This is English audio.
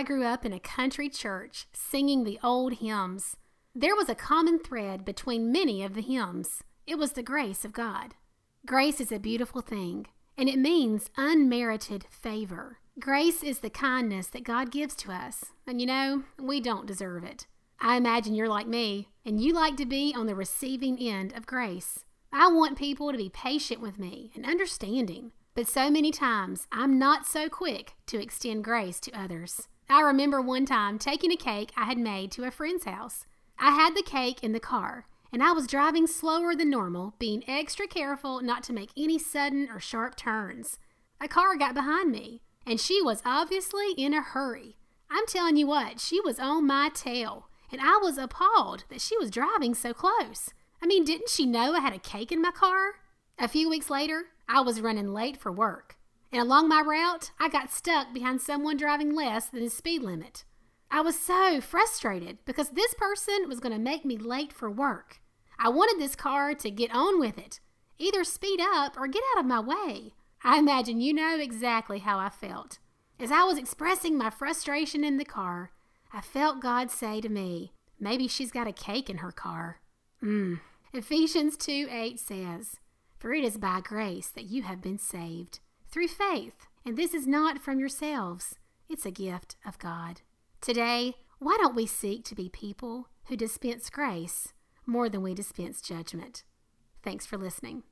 I grew up in a country church singing the old hymns. There was a common thread between many of the hymns. It was the grace of God. Grace is a beautiful thing, and it means unmerited favor. Grace is the kindness that God gives to us, and we don't deserve it. I imagine you're like me, and you like to be on the receiving end of grace. I want people to be patient with me and understanding, but so many times I'm not so quick to extend grace to others. I remember one time taking a cake I had made to a friend's house. I had the cake in the car, and I was driving slower than normal, being extra careful not to make any sudden or sharp turns. A car got behind me, and she was obviously in a hurry. I'm telling you what, she was on my tail, and I was appalled that she was driving so close. Didn't she know I had a cake in my car? A few weeks later, I was running late for work, and along my route, I got stuck behind someone driving less than the speed limit. I was so frustrated because this person was going to make me late for work. I wanted this car to get on with it, either speed up or get out of my way. I imagine you know exactly how I felt. As I was expressing my frustration in the car, I felt God say to me, maybe she's got a cake in her car. Ephesians 2:8 says, "For it is by grace that you have been saved, through faith, and this is not from yourselves. It's a gift of God." Today, why don't we seek to be people who dispense grace more than we dispense judgment? Thanks for listening.